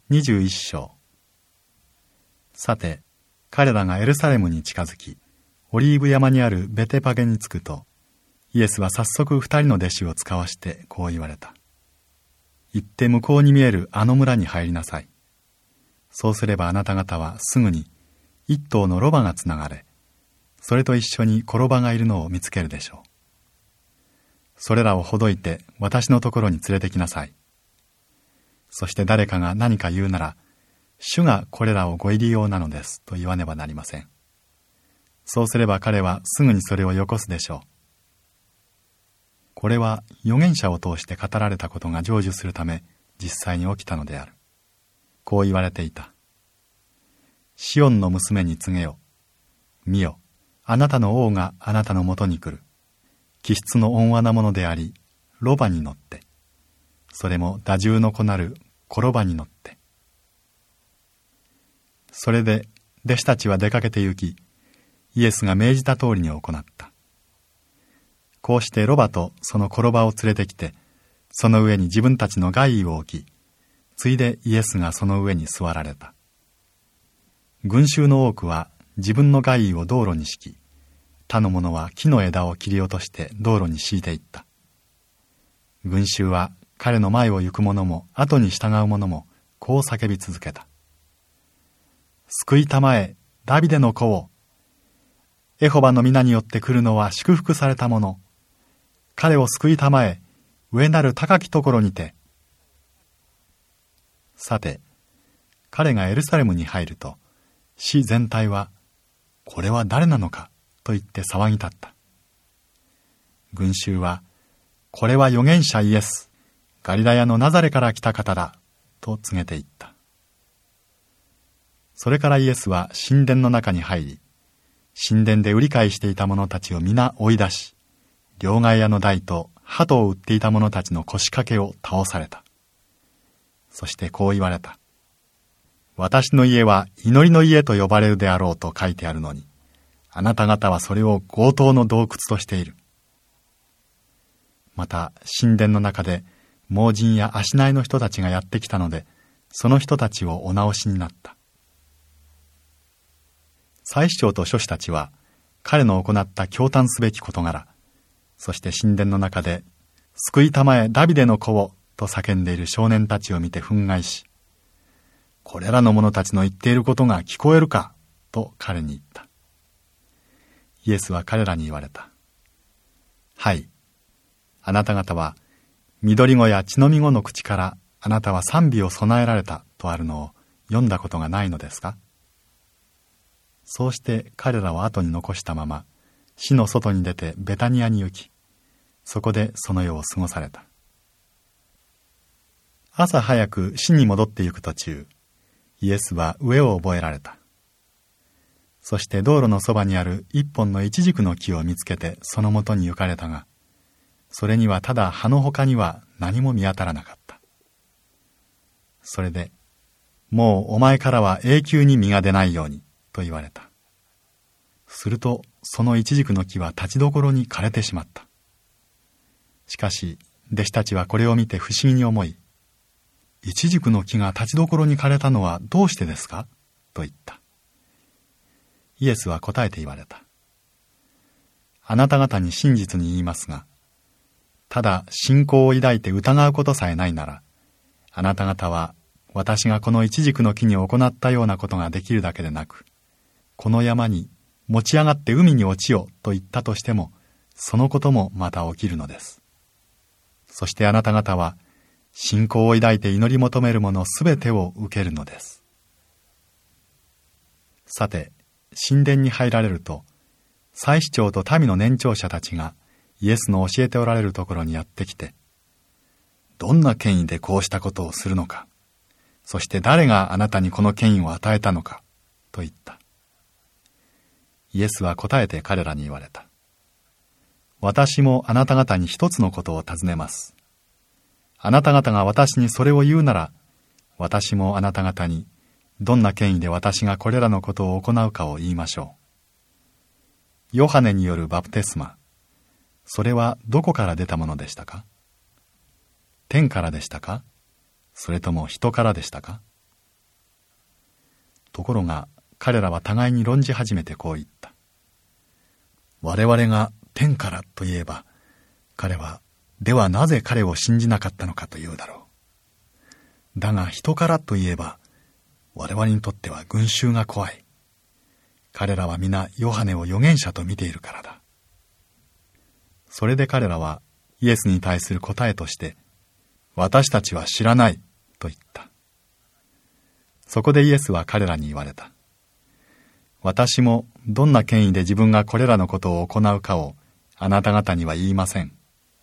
21章。さて、彼らがエルサレムに近づき、オリーブ山にあるベテパゲに着くと、イエスは早速2人の弟子を使わしてこう言われた。行って向こうに見えるあの村に入りなさい。そうすればあなた方はすぐに一頭のロバがつながれ、それと一緒に転ばがいるのを見つけるでしょう。それらをほどいて私のところに連れてきなさい。そして誰かが何か言うなら、主がこれらをご入り用なのですと言わねばなりません。そうすれば彼はすぐにそれをよこすでしょう。これは預言者を通して語られたことが成就するため実際に起きたのである。こう言われていた。シオンの娘に告げよ。見よ、あなたの王があなたのもとに来る。気質の温和なものであり、ロバに乗って、それも打獣の子なる転ばに乗って。それで弟子たちは出かけて行き、イエスが命じた通りに行った。こうしてロバとその転ばを連れてきて、その上に自分たちの外衣を置き、ついでイエスがその上に座られた。群衆の多くは自分の外衣を道路に敷き、他の者は木の枝を切り落として道路に敷いていった。群衆は彼の前を行く者も後に従う者もこう叫び続けた。救いたまえ、ダビデの子を。エホバの皆によって来るのは祝福された者。彼を救いたまえ、上なる高きところにて。さて、彼がエルサレムに入ると、市全体は、これは誰なのかと言って騒ぎ立った。群衆は、これは預言者イエス、ガリラヤのナザレから来た方だ、と告げていった。それからイエスは神殿の中に入り、神殿で売り買いしていた者たちを皆追い出し、両替屋の台と鳩を売っていた者たちの腰掛けを倒された。そしてこう言われた。私の家は祈りの家と呼ばれるであろうと書いてあるのに、あなた方はそれを強盗の洞窟としている。また神殿の中で盲人や足苗の人たちがやってきたので、その人たちをお直しになった。祭司長と書士たちは彼の行った驚嘆すべき事柄、そして神殿の中で救いたまえダビデの子をと叫んでいる少年たちを見て憤慨し、これらの者たちの言っていることが聞こえるかと彼に言った。イエスは彼らに言われた。はい、あなた方は緑子や血のみ子の口からあなたは賛美を備えられたとあるのを読んだことがないのですか。そうして彼らを後に残したまま市の外に出てベタニアに行き、そこでその夜を過ごされた。朝早く市に戻って行く途中、イエスは飢えを覚えられた。そして道路のそばにある一本のイチジクの木を見つけてそのもとに行かれたが、それにはただ葉の他には何も見当たらなかった。それで、もうお前からは永久に実が出ないようにと言われた。するとそのイチジクの木は立ちどころに枯れてしまった。しかし弟子たちはこれを見て不思議に思い、イチジクの木が立ちどころに枯れたのはどうしてですかと言った。イエスは答えて言われた。あなた方に真実に言いますが、ただ信仰を抱いて疑うことさえないなら、あなた方は私がこのイチジクの木に行ったようなことができるだけでなく、この山に持ち上がって海に落ちよと言ったとしても、そのこともまた起きるのです。そしてあなた方は信仰を抱いて祈り求めるものすべてを受けるのです。さて、神殿に入られると、祭司長と民の年長者たちがイエスの教えておられるところにやってきて、どんな権威でこうしたことをするのか、そして誰があなたにこの権威を与えたのか、と言った。イエスは答えて彼らに言われた。私もあなた方に一つのことを尋ねます。あなた方が私にそれを言うなら、私もあなた方にどんな権威で私がこれらのことを行うかを言いましょう。ヨハネによるバプテスマ、それはどこから出たものでしたか？天からでしたか？それとも人からでしたか？ ところが彼らは互いに論じ始めてこう言った。我々が天からと言えば、彼は、ではなぜ彼を信じなかったのかというだろう。だが人からと言えば、我々にとっては群衆が怖い。彼らは皆ヨハネを預言者と見ているからだ。それで彼らはイエスに対する答えとして、私たちは知らないと言った。そこでイエスは彼らに言われた。私もどんな権威で自分がこれらのことを行うかをあなた方には言いません。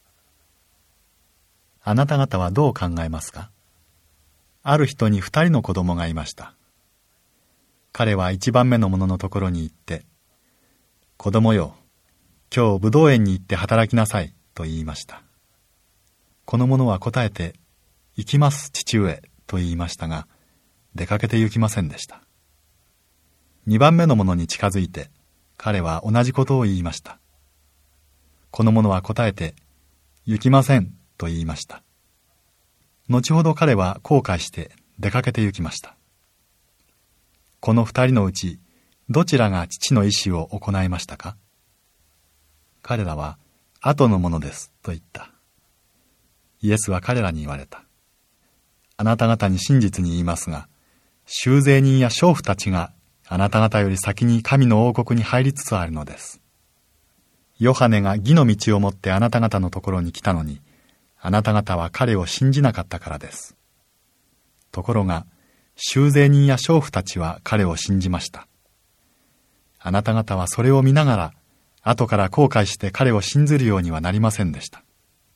あなた方はどう考えますか？ある人に2人の子供がいました。彼は1番目の者のところに行って、子供よ、今日ぶどう園に行って働きなさいと言いました。この者は答えて、行きます父上と言いましたが、出かけて行きませんでした。2番目の者に近づいて、彼は同じことを言いました。この者は答えて、行きませんと言いました。後ほど彼は後悔して出かけて行きました。この2人のうち、どちらが父の意志を行いましたか？彼らは、後のものですと言った。イエスは彼らに言われた。あなた方に真実に言いますが、修税人や娼婦たちがあなた方より先に神の王国に入りつつあるのです。ヨハネが義の道をもってあなた方のところに来たのに、あなた方は彼を信じなかったからです。ところが、修税人や娼婦たちは彼を信じました。あなた方はそれを見ながら、後から後悔して彼を信ずるようにはなりませんでした。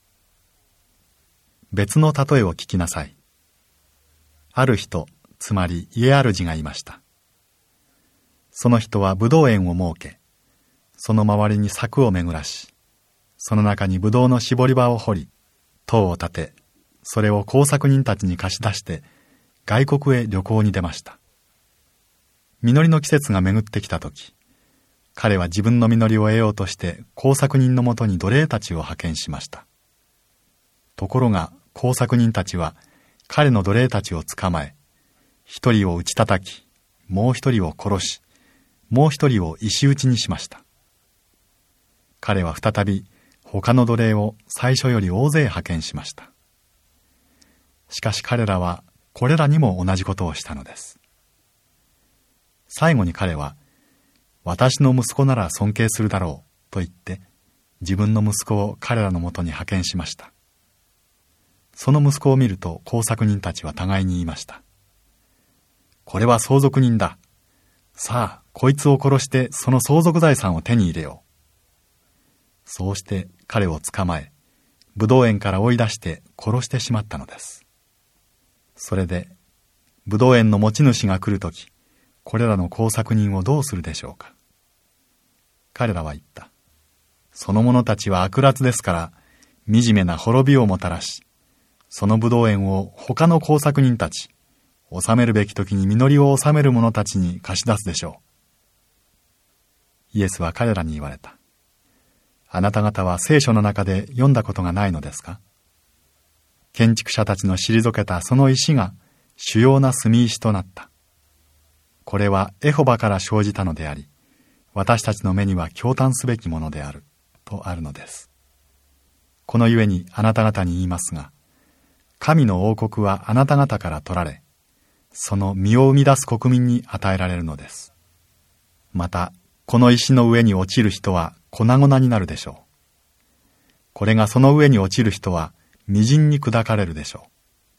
別の例えを聞きなさい。ある人、つまり家主がいました。その人はぶどう園を設け、その周りに柵を巡らし、その中にぶどうの絞り場を掘り、塔を建て、それを工作人たちに貸し出して、外国へ旅行に出ました。実りの季節が巡ってきたとき、彼は自分の実りを得ようとして工作人のもとに奴隷たちを派遣しました。ところが工作人たちは彼の奴隷たちを捕まえ、一人を打ち叩き、もう一人を殺し、もう一人を石打ちにしました。彼は再び他の奴隷を最初より大勢派遣しました。しかし彼らはこれらにも同じことをしたのです。最後に彼は、私の息子なら尊敬するだろうと言って、自分の息子を彼らのもとに派遣しました。その息子を見ると工作人たちは互いに言いました。これは相続人だ。さあ、こいつを殺してその相続財産を手に入れよう。そうして彼を捕まえ、ぶどう園から追い出して殺してしまったのです。それで、ぶどう園の持ち主が来るとき、これらの工作人をどうするでしょうか。彼らは言った。その者たちは悪辣ですから、惨めな滅びをもたらし、そのぶどう園を他の工作人たち、治めるべき時に実りを治める者たちに貸し出すでしょう。イエスは彼らに言われた。あなた方は聖書の中で読んだことがないのですか？建築者たちの退けたその石が主要な住石となった。これはエホバから生じたのであり、私たちの目には驚嘆すべきものである、とあるのです。このゆえにあなた方に言いますが、神の王国はあなた方から取られ、その実を生み出す国民に与えられるのです。また、この石の上に落ちる人は粉々になるでしょう。これがその上に落ちる人は、みじんに砕かれるでしょう。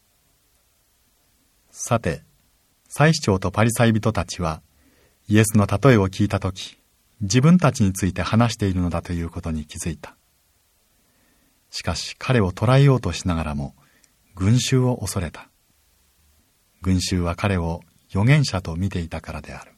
さて、祭司長とパリサイ人たちは、イエスの例えを聞いたとき、自分たちについて話しているのだということに気づいた。しかし彼を捕らえようとしながらも、群衆を恐れた。群衆は彼を預言者と見ていたからである。